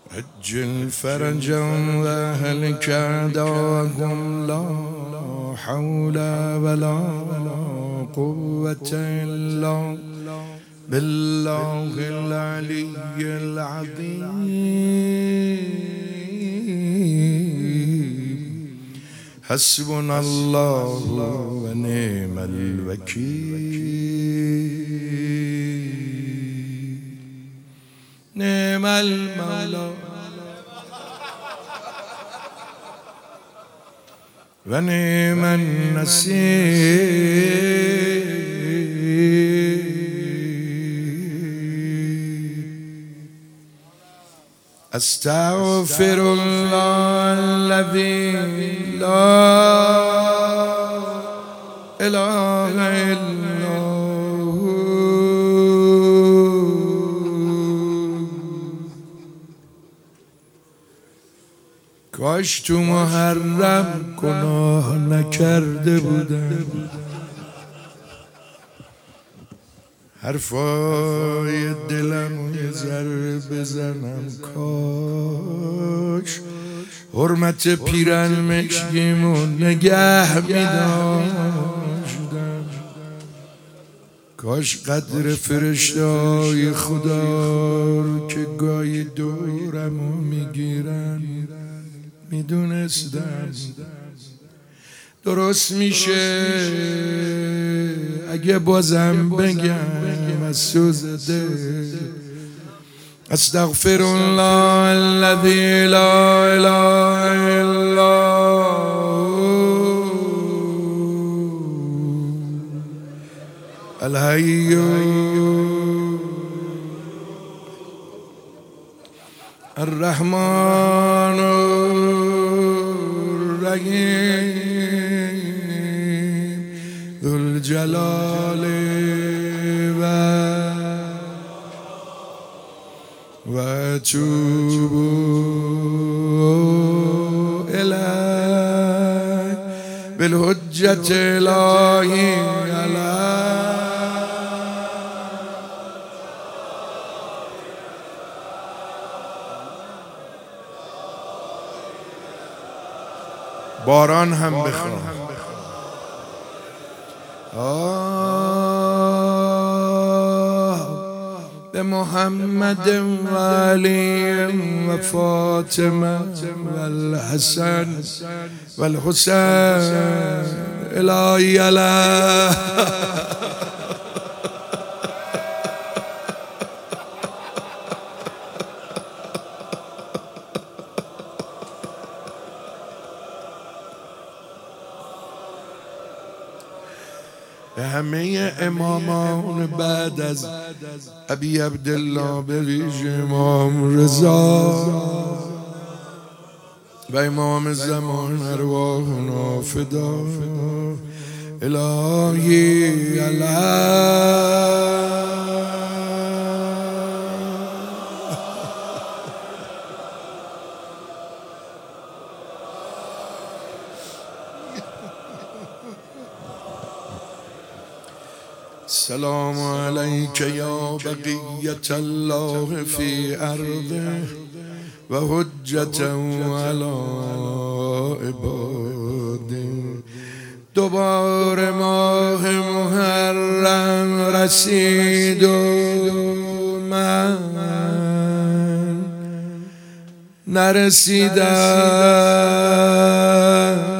عجل فرجا وأهلك دعاهم لا حول ولا قوة إلا بالله العلي العظيم. حسبنا الله ونعم الوكيل. نعم المولى ونعم النصير. أستغفر الله الذي لا إله إلا هو. کاش تو محرم گناه نکرده بودم، حرفای دلم یه ذره بزنم، کاش حرمت پیرن مشکیمو نگه می‌داشتم، کاش قدر فرشته‌های خدا رو که گاهی دورمو میگیرن میدونستم. درست میشه اگه بازم بگم از سوز دل. استغفر الله الذي لا اله الا هو الحي الرحمن الرحيم ذو الجلال وأتوب إليك بالحجة الإلهي عليك. باران هم بخواه. بمحمد وعلي وفاطمة والحسن والحسين إلهي عليه. به همه امامان بعد از ابی عبدالله به ویژه امام رضا و امام زمان ارواحنا فدا الهی علیه. السلام عليك يا بقية الله في أرضه وحجة على عباده. دوباره ماه محرم رسید و من نرسیدم.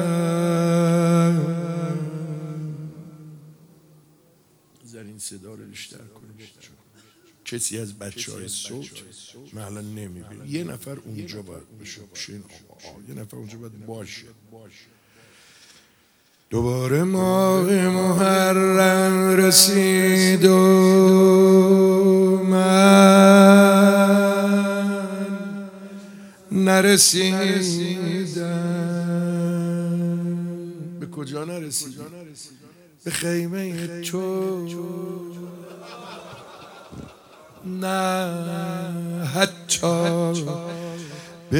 این صدا رو بیشتر کنید، کسی از بچه‌های صوت من الان نمیبینم. یه نفر اونجا باید بشه، یه نفر اونجا باید باشه. دوباره ماه محرم رسید و من نرسیدم. به کجا نرسیدم؟ به خیمه تو، نه حتی به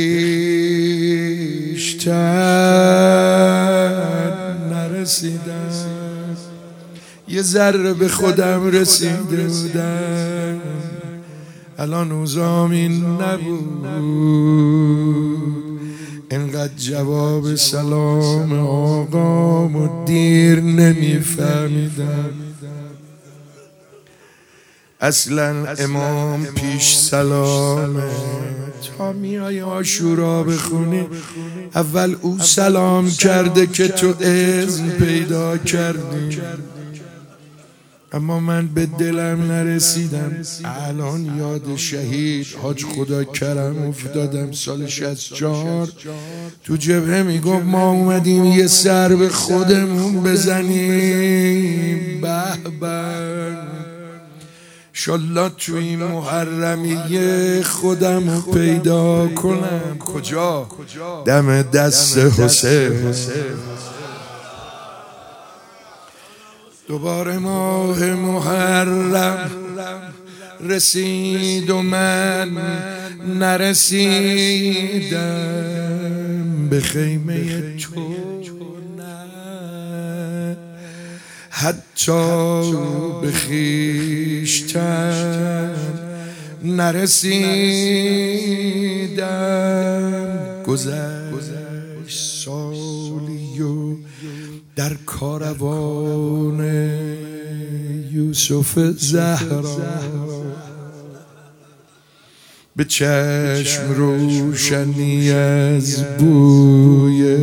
خویشتن نرسیدم. یه ذره به خودم رسیده بودم، الان اوضاعم این نبود، اینقدر جواب سلام آقامو دیر نمیفهمیدم. اصلا امام پیش سلامه، تا میای عاشورا بخونی اول او سلام کرده که تو اذن پیدا کردی. اما من به دلم نرسیدم. الان یاد شهید حاج خدا کرم افتادم. سال 64 تو جبهه میگفت ما اومدیم یه سر به خودمون بزنیم. به به شالله تو این محرمیه خودمو پیدا کنم. کجا؟ دم دست حسین. دوباره ماه محرم رسید و من نرسیدم به خیمه تو، نه حتی به خویشتن نرسیدم. گذشت سالی و در کاروان یوسف زهرا به چشم روشنی از بوی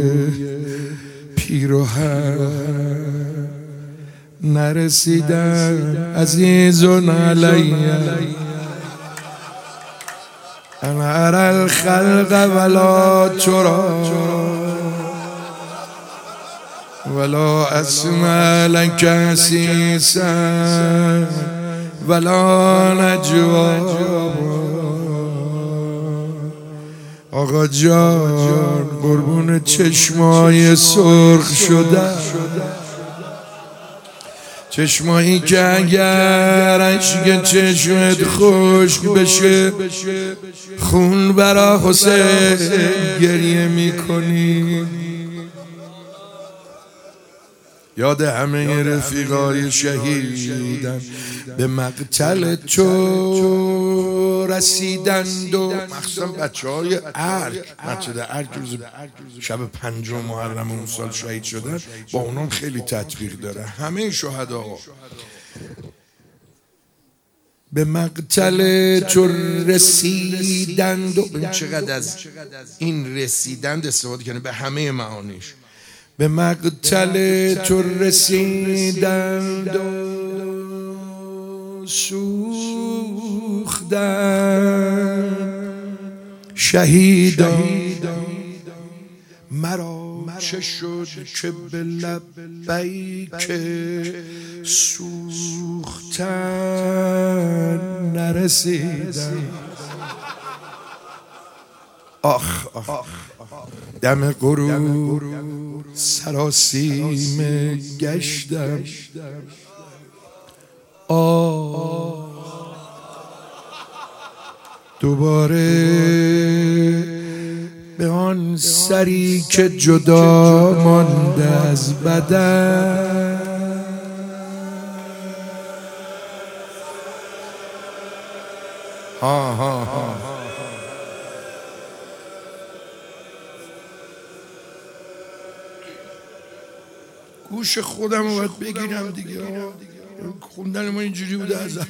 پیراهن نرسیدم. عزیزون علی انا ارى الخلق ولا ترى ولا اسمع لك عسيسا ولا نجوا. آقا جان قربون چشمای سرخ شده، چشمایی که اگر اشک چشمت خشک بشه خون برا حسین گریه میکنی. یاد همه رفیقای شهیدم به مقتل تو رسیدند و مخصوصا بچه های ارگ، مسجد ارگ روز شب 5 محرم اون سال شهید شدن، با اونام خیلی تطبیق داره. همه شهدا به مقتل تو رسیدند و چقدر از این رسیدند استفاده کنه به همه معانیش. به مقتل تو رسیدند و سوختند شهیدان. مرا چه شد که به لبیک سوختن نرسیدم. آخ دم غروب سراسیمه گشتم. دوباره به آن سری که جدا مانده از بدن گوش خودم رو باید بگیرم دیگه. خوندن ما اینجوری بوده از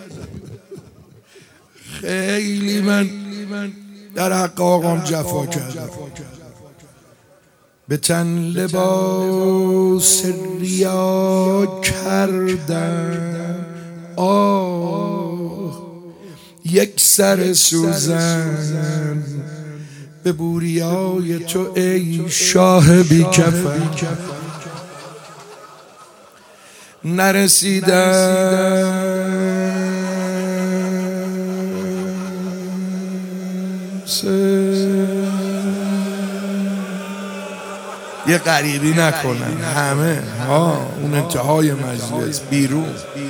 خیلی من در حق آقام جفا کردم. به تن لباس ریا کردم. یک سر سوزن به بوریای تو ای شاه بی کفن نرسیدم. یه غریبی نکنن همه اون انتهای مجلس بیرون.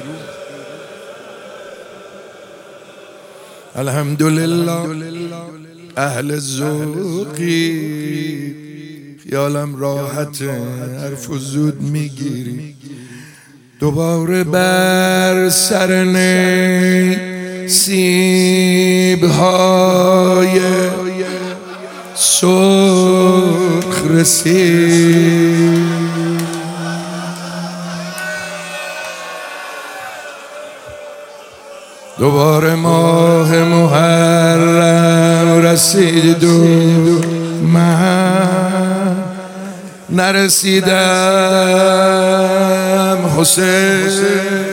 الحمدلله اهل ذوقی خیالم راحت حرف و زود میگیری. دوباره بر سر نی سیب‌های سرخ رسید، دوباره ماه محرم رسید و من نرسیدم حسین.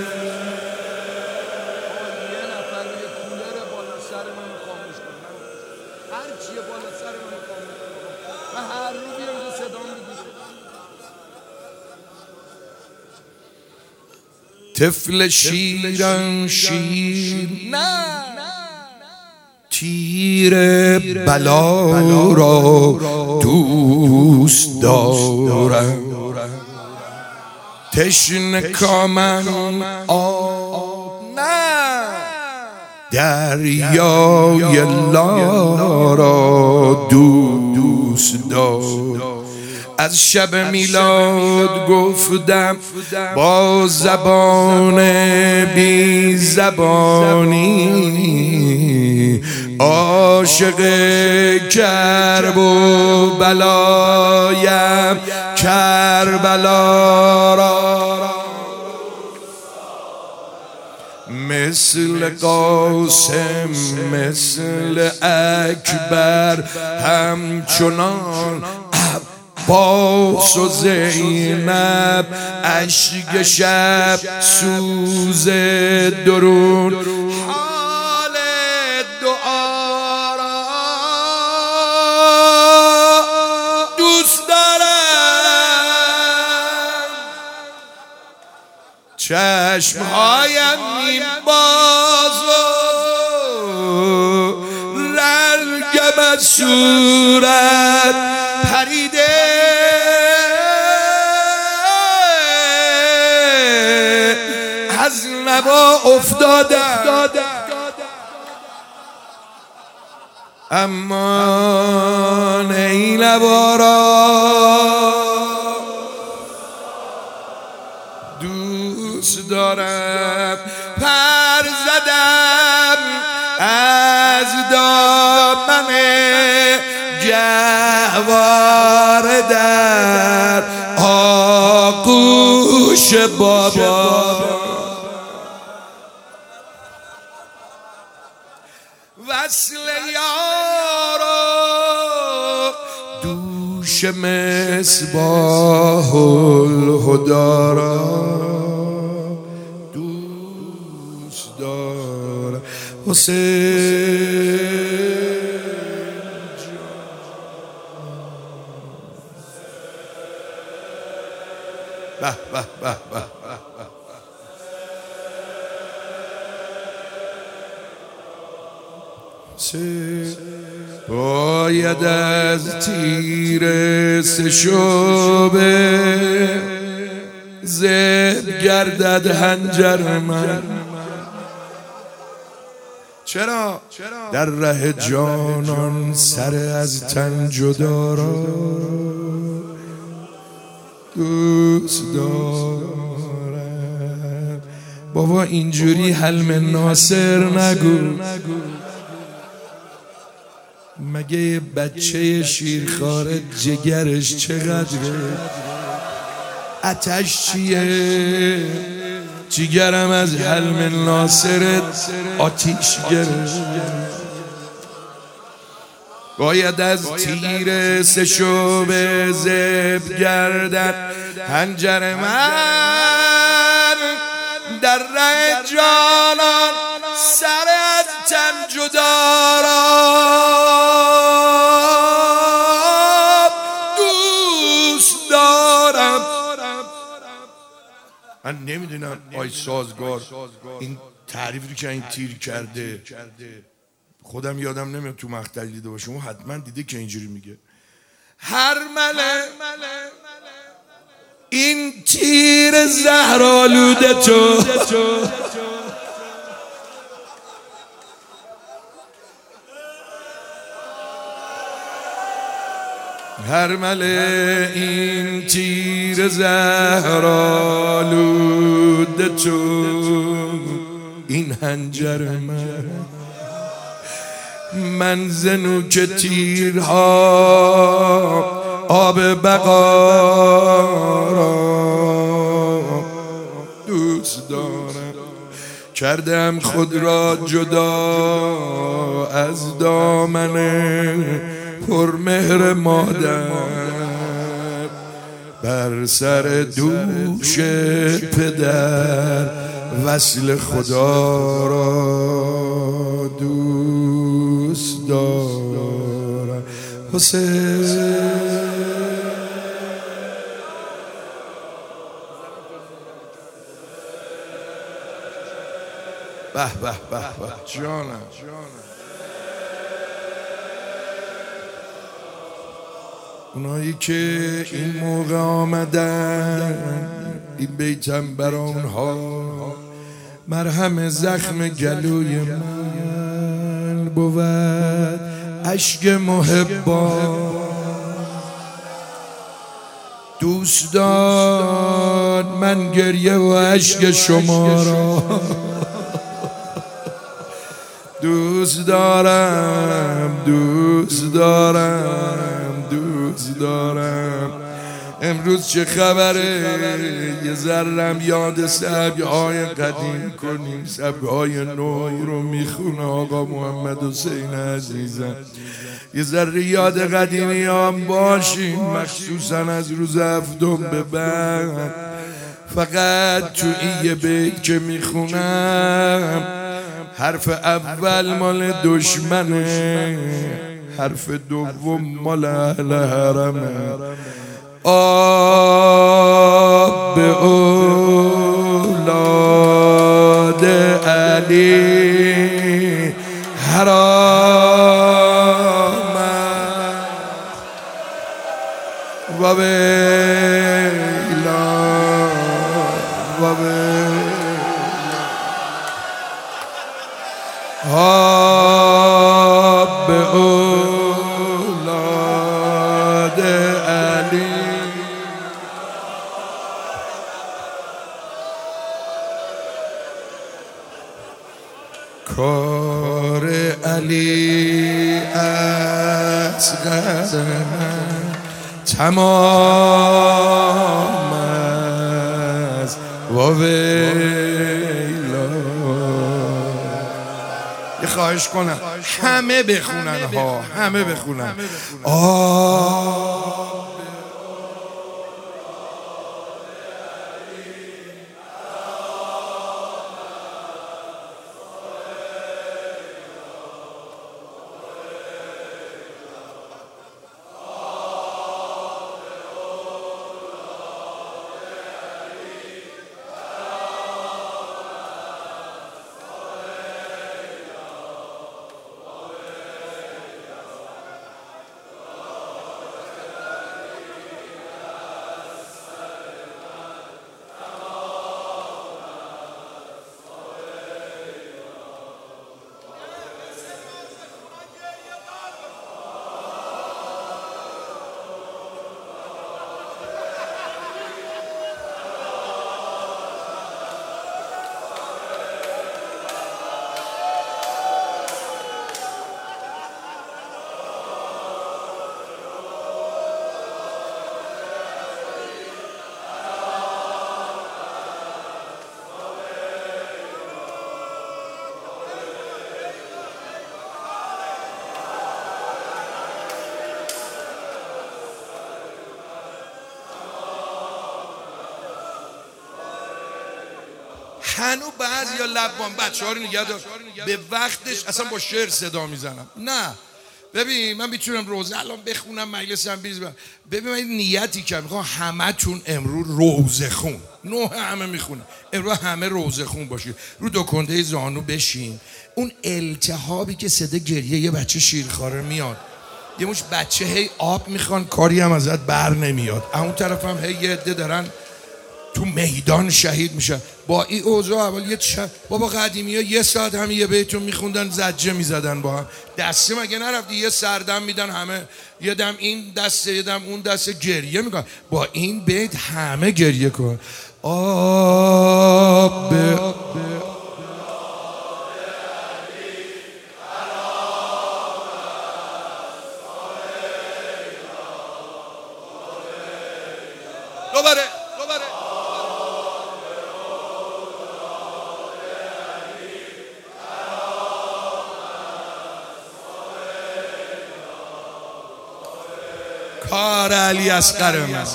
طفل شیرم شیر نه، تیر بلا را دوست دارم، تشنه کامم آب نه، دریای لا را دوست دارم. از شب میلاد گفتم با زبان بی زبانی، عاشق کرب و بلایم کربلا را، مثل قاسم مثل اکبر همچنان عباس و زینب، اشک شب سوز درون، حال دعا را دوست دارم. چشمهایم میباز و رنگم از صورت پریده، از نوا افتادم، اما ای نوا را دوست دارم. پر زدم از دامن گهواره در آغوش بابا، وصل یارو دوش مصباح الهدی را دوست دارم. حسین به به به به، باید از تیر سشوبه زد گردد هنجر من. چرا؟ در ره جانان سر از تن جدا را دوست دارم. بابا اینجوری حلم ناصر نگو، مگه بچه شیرخواره جگرش چقدره؟ آتش چیه؟ جگرم از حلم ناصرت آتیش گرفت. باید از تیر سشوبه زب گردد هنجر من، در ره جانان سر از تن جدا را دوست دارم. من نمیدونم آی سازگار این تعریفی که این تیر کرده، خودم یادم نمیاد تو مقطع دیده باشه، اون حتما دیده که اینجوری میگه هر مله این تیر زهرآلوده تو، هر مله این تیر زهرآلوده تو، این این هنجر من ز نوک تیرها آب بقا را دوست دارم، کردم خود را جدا از دامن پرمهر مادر، بر سر دوش پدر وصل خدا را دوست دارم. حسین به به به به جانم. اونایی که این موقع آمدن این بیتم برا اونها مرهم زخم گلوی من بود، اشک محبا دوستان من گریه و اشک شما را دوست دارم، دوست دارم، دوست دارم. امروز چه خبره؟ یه ذرم یاد سبک‌های قدیم کنیم، سبک‌های نو رو میخونه آقا محمد حسین عزیزم. یه ذره یاد قدیمی هم باشیم، مخصوصا از روز هفتم به بعد. فقط تو این یه بیت که میخونم حرف اول مال دشمنه، حرف دوم مال اهل حرمه. آب به اولاد علی حرام و ویلا و آب به اولاد علی کار علی اصغر من تمام است و ویلا. یه خواهش کنم همه بخونن ها، همه بخونن. هنو بعضی یا لبان بچه ها رو نگه دار به وقتش اصلا با شعر صدا میزنم. نه ببین من میتونم روزه الان بخونم مجلسم ببین من نیتی که میخوام همه تون امروز روزه خون همه میخونم امروز همه روزه خون باشید، رو دو کنده زانو بشین. اون التهابی که صدا گریه یه بچه شیرخواره میاد، یه مش بچه هی آب میخوان کاری هم ازت بر نمیاد، اون طرف هم هی یه عده دارن تو میدان شهید میشن. با این اوضاع اول یه بابا قدیمی ها یه ساعت همه یه بیتون میخوندن زجه میزدن با هم، دسته مگه نرفتی یه سردم میدن همه، یه دم این دسته یه دم اون دسته گریه میکن. با این بیت همه گریه کن. آب دوباره کار علی اصغر من.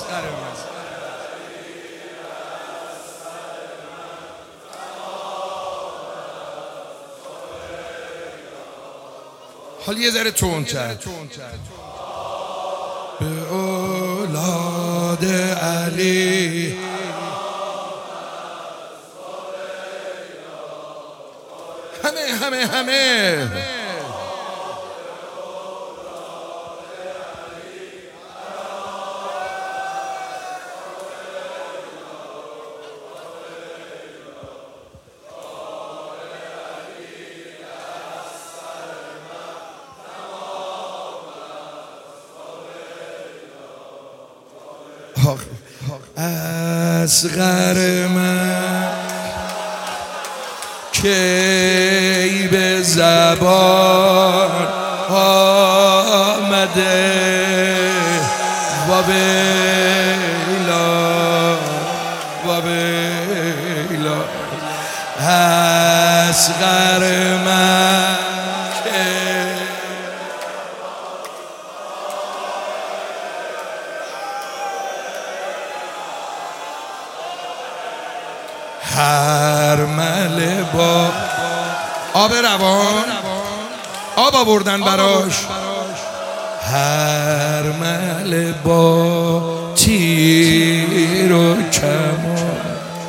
حالا یه ذره تندتر. به اولاد علی همه اصغر من کی به زبان آمده و بیلا اصغر من هر مله با آب روان آب آوردن براش، هر مله با تیر و کمان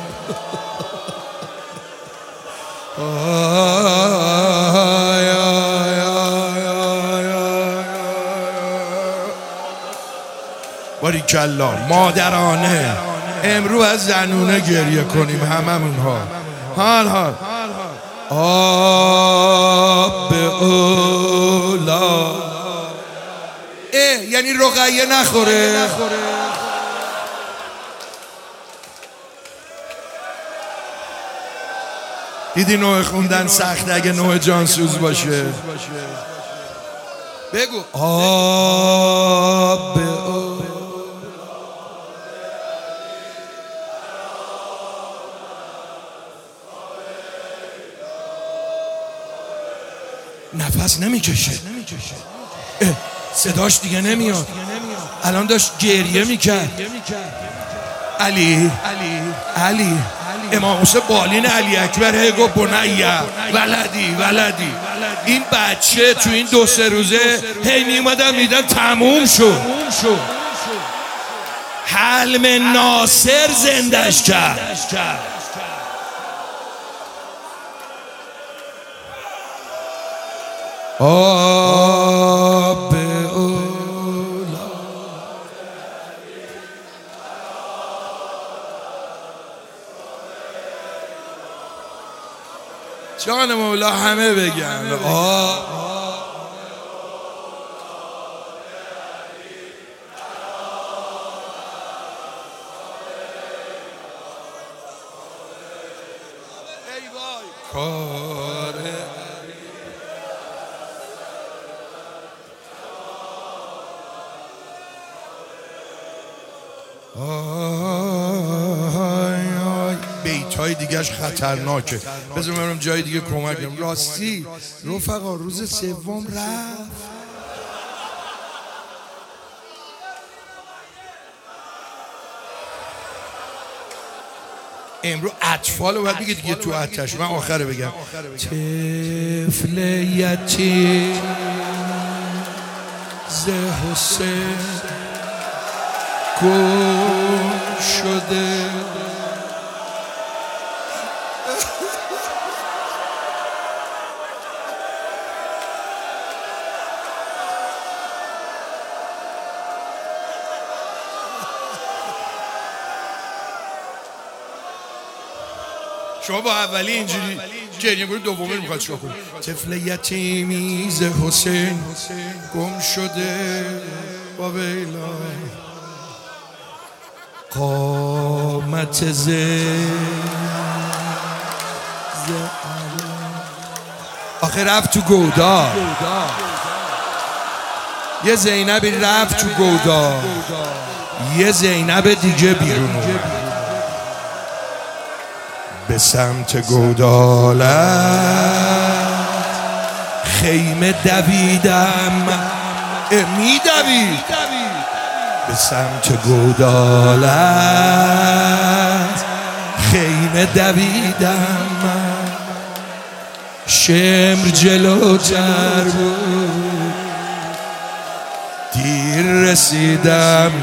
باریکلا مادرانه. امرو از زنونه گریه کنیم هممون ها. حال آب اولا یعنی رقیه نخوره. دیدی نوع خوندن سخت اگه نوع جانسوز باشه. بگو آب نفس نمیکشه، صداش دیگه نمیاد. الان داشت گریه میکرد. علی امام حسین بالین علی اکبر گفت بنیه ولدی. این بچه تو این 2-3 روزه هی میومدن میدن تموم شد. حلم ناصر زندش کرد. آب اولا جان مولا همه بگن کار بیت‌های دیگهش خطرناکه. بذار برم جای دیگه کمک کنم. راستی رفقا روز سوم رفت. امرو اطفال رو باید بگه دیگه تو آتش. من آخره بگم طفل یتیم ز حسین گم شده. شما با اولی اینجوری گریه کنید، دومی میخواد شما کنید. طفل یتیمی ز حسین گم شده با ویلا قامت ز آخه رفت تو گودا. یه زینبی رفت تو گودا، یه زینب دیگه بیرون اومد. به سمت گودالت خیمه دویدم، میدوید به سمت گودالت خیمه دویدم، شمر جلوتر بود دیر رسیدم.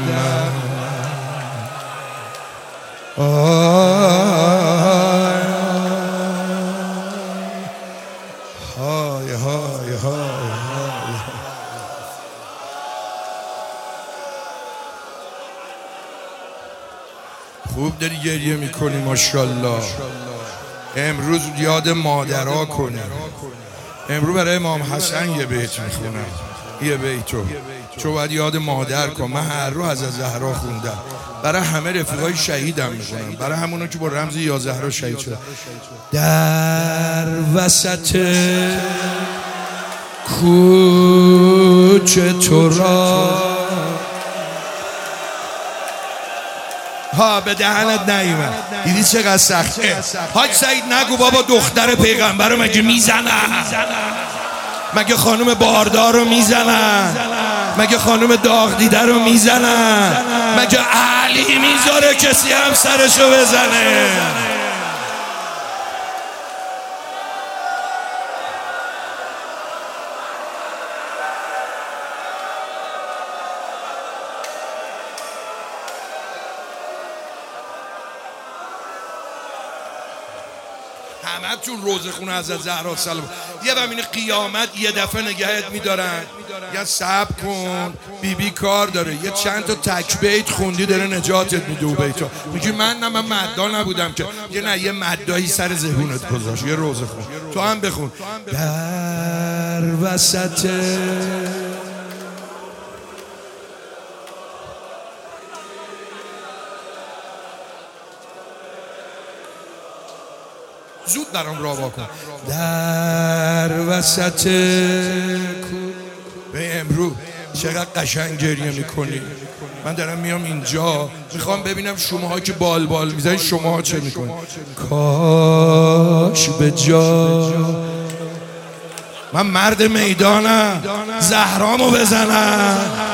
خوب داری گریه میکنی ماشاءالله. امروز یاد مادرها کنی. امروز برای امام حسن یه بیت میخونم، یه بیتو چون باید یاد مادر کن. من هر رو از زهرا خوندم، برای همه رفیقای شهیدم میخونم، برای همونو که با رمز یا زهرا شهید شدن. در وسط کوچه تو را ها به دهنت نیومد. دیدی چقدر سخته؟ حاج سعید نگو بابا دختر پیغمبر رو مگه میزنن؟ مگه خانم باردار رو میزنن؟ مگه خانم داغ دیده رو میزنن؟ مگه علی میذاره کسی هم سرشو بزنه؟ همه تون روزه خونه از زهرا سلام. یه ببینی قیامت یه دفعه نگهت میدارن، یا صبر کن بیبی کار داره، یه چند تا تک بیت خوندی داره نجاتت میده و بیتا میگی من مددا نبودم که. یه نه یه مدایی سر ذهنت گذاشت. یه روزه خون تو هم بخون. در وسط زود برام را واکن. در وسط به امرو چقدر قشنگ گریه میکنی. من دارم میام اینجا میخوام ببینم شماها که بال میزنی شماها چه میکنی. کاش به جا من مرد میدانم زهرامو بزنم.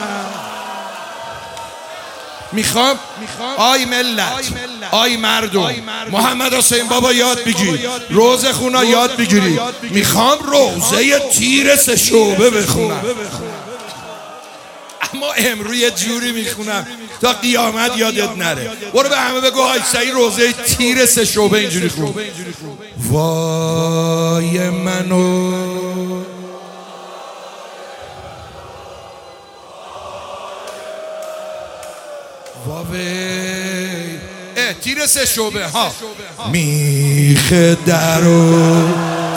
میخوام آی ملت، آی مردم، محمد حسین بابا یاد بگیر، روزه خونا یاد بگیری. میخوام روزه تیر 3 شعبه بخونم، اما امروز یه جوری میخونم تا قیامت یادت نره. برو به همه بگو آی سعید روزه تیر 3 شعبه اینجوری خون. وای منو تیر 3 شعبه ها میخ درو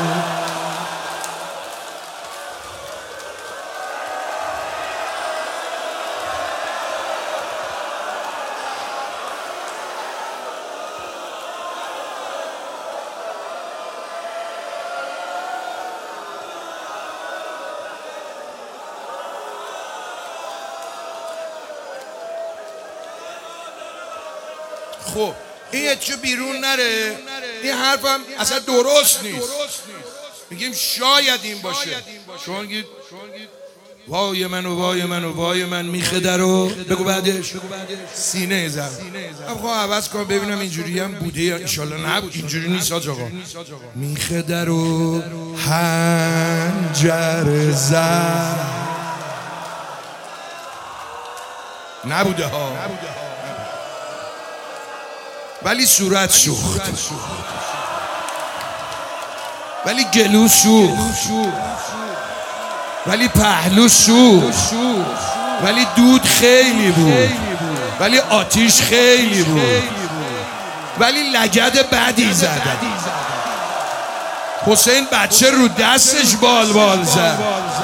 خب این یه بیرون نره. این حرفم اصلا درست نیست. میگیم شاید این باشه. شما میگید وای من و وای من و وای من میخه درو بگو بعدش سینه زن. خب عوض کن ببینم اینجوری هم بوده یا انشالله نبود. اینجوری نیست آقا. میخه درو هنجر زن نبوده ها، ولی صورت سوخت، ولی گلو سوخت، ولی پهلو سوخت، ولی دود خیلی بود، ولی آتیش خیلی بود، ولی لگد بدی زدن. حسین بچه رو دستش بال زد.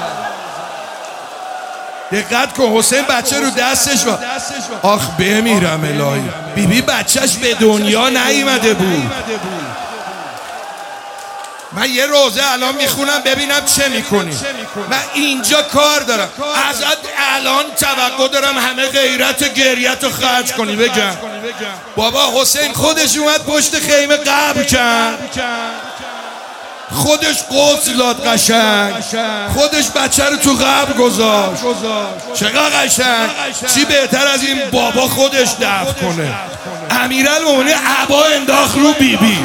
دقت کن حسین بچه رو دستش آخ بمیرم الهی. بیبی بچهش به دنیا نیامده بود. من یه روزه الان میخونم ببینم چه میکنی. من اینجا کار دارم، ازت الان توقع دارم همه غیرت و گریت رو خرج کنی. بگم بابا حسین خودش اومد پشت خیمه قبر کرد، خودش غسل داد قشنگ، خودش بچه رو تو قبر گذاشت. چقدر قشنگ. چی بهتر از این بابا خودش دفن کنه؟ امیرالمومنین عبا انداخت رو بیبی.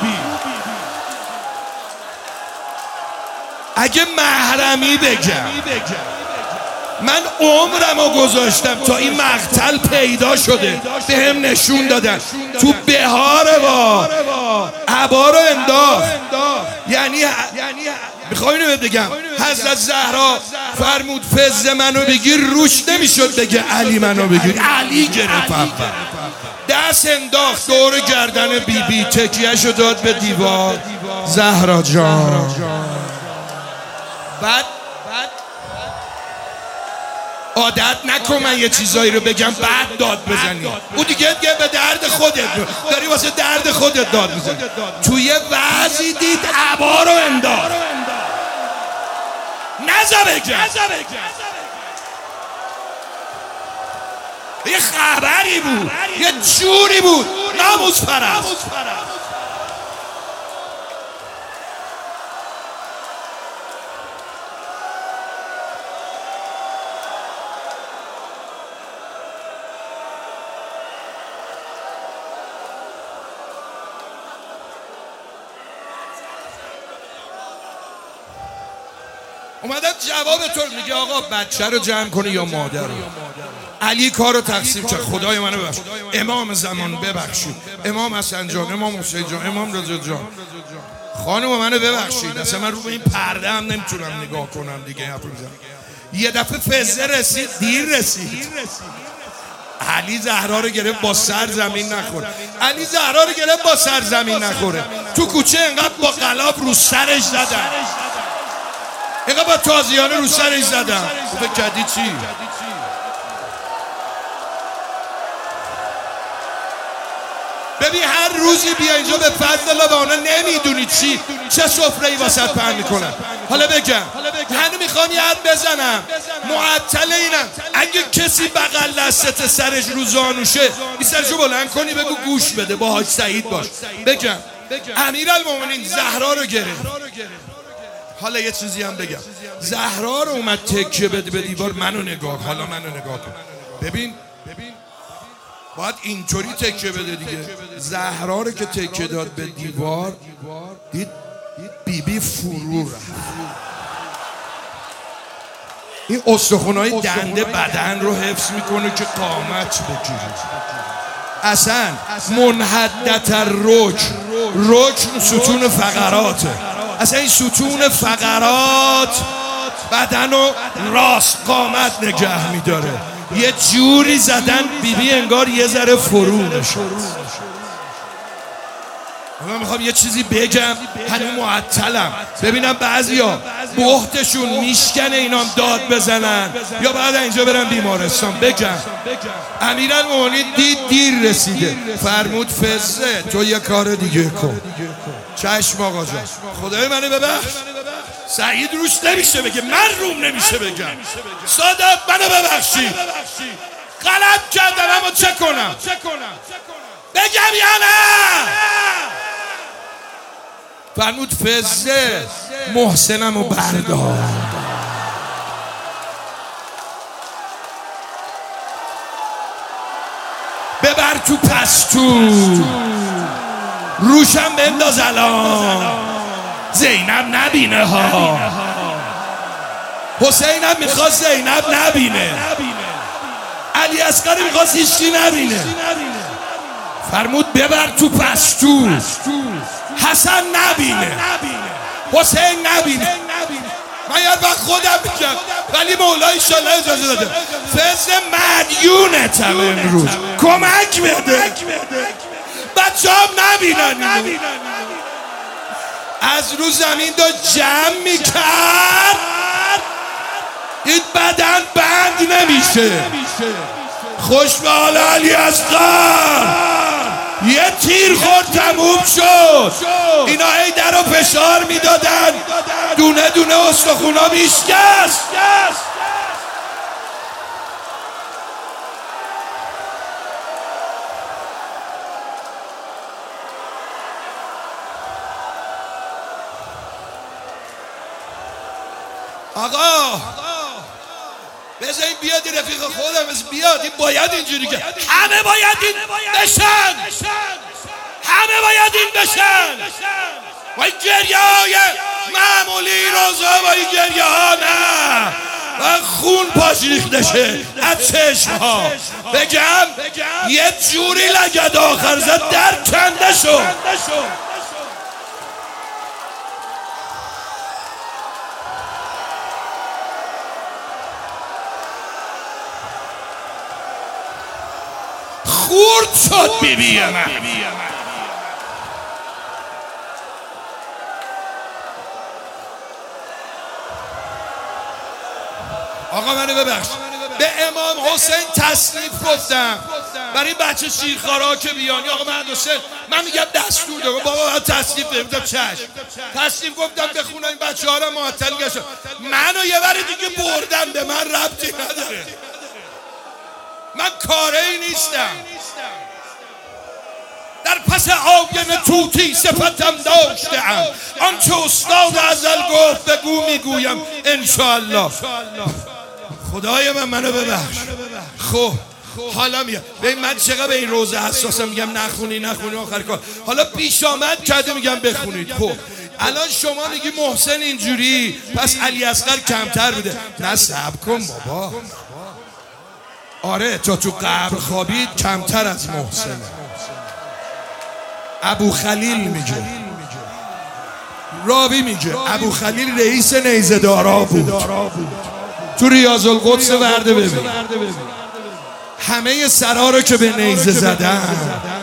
اگه محرمی بگم من عمرمو گذاشتم تا این مقتل پیدا شده، به هم نشون دادن تو بهار عبا رو انداخت. یعنی میخوام اینو بگم حضرت زهرا فرمود فز منو بگیر، روش نمیشد بگه علی منو بگیر، علی گرفت دست انداخت دور گردن بیبی، تکیهشو داد به دیوار. زهرا جان. بعد عادت نکن من یه چیزایی رو بگم بعد داد بزنی. اون دیگه به درد خودت داری، واسه درد خودت داد میزنی. توی وضعی دید عبا رو انداخت. نزا بگم یه خبری بود، یه جوری بود. ناموس پرست. اومدم جواب تو میگه آقا بچه رو جمع کنی یا مادر رو. علی کار رو تقسیم کرد. خدای منو ببخش، امام زمان ببخشید، امام حسن جان، امام حسین جان، امام رضا جان، خانم منو ببخشید. اصلا من رو به این پرده هم نمیتونم نگاه کنم دیگه. یه دفعه فزه رسید، دیر رسید. علی زهرا رو گرفت با سر زمین نخوره. علی زهرا رو گرفت با سر زمین نخوره. تو کوچه انقدر با غلاف رو سرش زدن، اینقدر با تازیانه رو سرش زدم. فکر کردی چی؟ ببین هر روزی بیا اینجا به فضل الله و اونا نمیدونی چه سفره‌ای واسط پهن میکنن. حالا بگم من میخوام یاد بزنم، معطل اینم. اگه کسی بغل دستت سرش رو زانوشه این سرشو بلند کنی بگو گوش بده، باهاش سعید باش. بگم امیرالمومنین زهرا رو گرفت. حالا یه چیزی هم بگم، زهرا رو اومد تکیه بده به دیوار. منو نگاه، حالا منو نگاه کن. ببین باید اینطوری تکیه بده دیگه. زهرا رو که تکیه داد به دیوار دید بیبی فرو رفت. این استخونای دنده بدن رو حفظ میکنه که قامت بگیره. اصلا منحدت رکن ستون فقراته. اصلا این ستون فقرات بدن رو راست قامت نگه میداره. یه جوری زدن بیبی انگار یه ذره فرو نشد. من میخوام یه چیزی بگم، هنوز معطلم. ببینم بعضیا بهتشون میشکنه اینام داد بزنن یا بعد اینجا برن بیمارستان. بگم امیرالمومنین دیر رسیده، فرمود فزه تو یه کار دیگه کن. چشم آقا جان، خدای منو ببخش. سعید روش نمیشه بگه، من روم نمیشه بگم. سادات منو ببخشی، غلط کردم اما چه کنم؟ بگم یا نه؟ فرمود فزه محسنم و بردار. ببر تو پستو، روشم بنداز الان، زینب نبینه ها. حسینم میخواست زینب نبینه، علی اصغر میخواست هیچکی نبینه. فرمود ببر تو پستو، حسن نبینه، حسین نبینه. من یاد وقت خودم میگم ولی مولا ایشالله اجازه داده. فز مدیونتم امروز، کمک بده بچه هم نبینن. از رو زمین داشت جمع میکرد، این بدن بند نمیشه. خوش به حال علی اصغر، یه تیر خورد تموم شد. اینا هی در رو فشار میدادن، دونه دونه استخونا میشکست. آقا بذارین بیاد این رفیق خودم، بیاد، این باید اینجوری که همه باید این بشن، همه باید این بشن. و این گریه های معمولی روزا و این گریه ها نه، و خون پاش ریخته شه از چشم ها. بگم یه جوری لگد آخر زد در کنده شد. خورد شد بیبی من. آقا منو ببخش، به امام حسین تصنیف گفتم برای این بچه شیرخوارا که بیان. آقا من میگم دستور ده بابا من تصنیف بگم چشم. تصنیف گفتم بخونم، این بچه ها را معطل گشتم. منو یه بار دیگه بردن، به من ربطی نداره، من کاری نیستم. در پس آینه توتی صفتم داشتم، آنچه استاد ازل گفت بگو میگویم انشاءالله. خدای منو ببخش. خب حالا میگم ببین من چقدر به این روزه حساسم، میگم نخونی آخر کار. حالا پیش آمد کرده میگم بخونید. خب الان شما میگی محسن اینجوری، پس علی اصغر کمتر بده. نه صبر کن بابا. آره تا تو قبر خوابید کمتر از محسن. ابو خلیل میگه، راوی میگه ابو خلیل رئیس نیزه دارا بود. تو ریاض القدس ورده ببین همه سرا رو که به نیزه زدن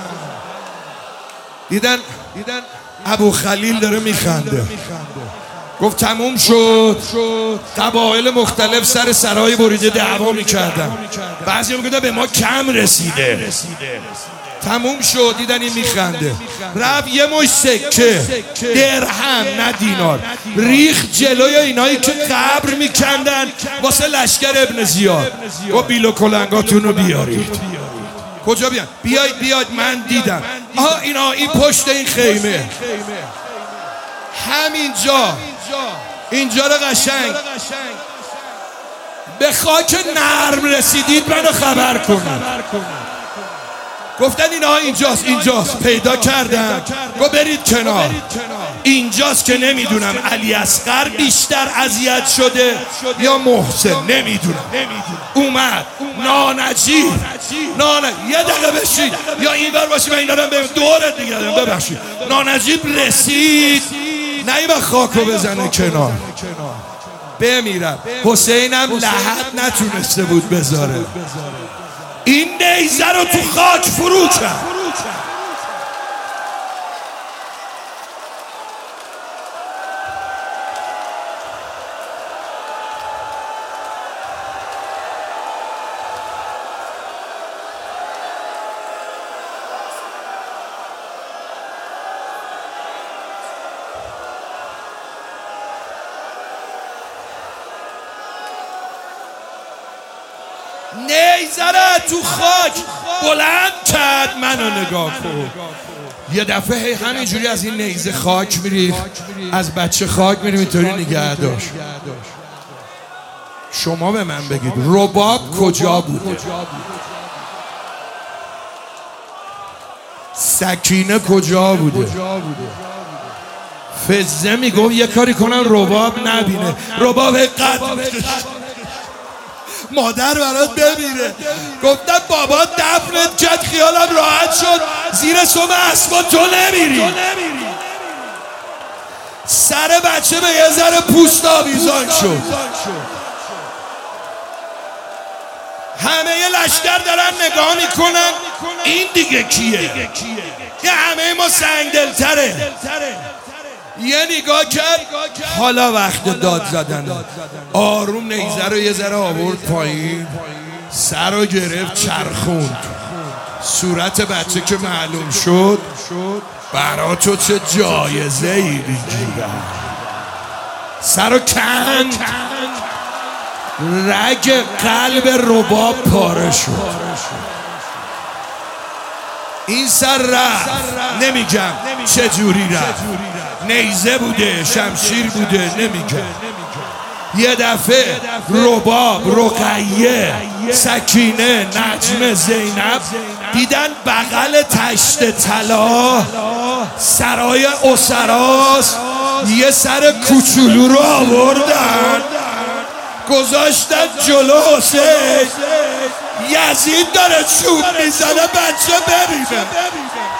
دیدن ابو خلیل داره میخنده. گفت تموم شد. قبایل مختلف سر سرای بریده دعوا میکردن، بعضی میگفتن به ما کم رسیده. تموم شد. دیدن این میخنده، رفت یه مش سکه درهم نه دینار ریخ جلوی اینایی که قبر میکندن واسه لشکر ابن زیاد. گفت بیل و کلنگاتون رو بیارید. کجا بیان؟ بیاید من دیدم. آها این پشت این خیمه، اینجا رو قشنگ به خاک نرم رسیدید منو خبر کنید. گفتن اینا اینجاست. پیدا کردم. گفت برید کنار. اینجاست که نمیدونم علی اصغر بیشتر اذیت شده یا محسن، نمیدونم. اومد نانجیب یه دقیقه بشید یا این بر باشی، من اینا رو دورت دیگردم ببخشید. نانجیب رسید نیمه خاکو بزنه کنار بمیرم. حسینم لحد نتونسته بود بذاره، این نیزه رو تو خاک فرو کرد. نیزه رو تو خاک بلند کرد. منو نگاه کن. یه دفعه همینجوری از این نیزه خاک میریخ، از بچه خاک میریم اینطوری نگه داشت. شما به من بگید رباب کجا بوده؟ سکینه کجا بوده؟ فزه میگفت یه کاری کنن رباب نبینه. رباب قد مادر برات بمیره. گفتم بابا دفنت کرد خیالم راحت شد، زیر سم اسبا تو نمیری. سر بچه به یه ذره پوست آویزان شد. همه لشکر دارن نگاه میکنن این دیگه کیه؟ یه همه ما سنگ دلتره. یه نگاه کرد، حالا وقت داد زدن. آروم نیزه رو یه ذره آورد پایین، سر رو گرفت چرخوند. صورت بچه که معلوم شد برا تو چه جایزه ای بگیرم. سر و کند رگ قلب رباب پاره شد. این سر رفت، نمیگم چجوری رفت، نیزه بوده شمشیر بوده نمیگم. یه دفعه رباب، رقیه، سکینه، نجم، زینب دیدن بغل تشت طلا سرای اسراست، یه سر کوچولو رو آوردن گذاشتن جلو حسین. یزید داره چوب میزنه بچه ببینه.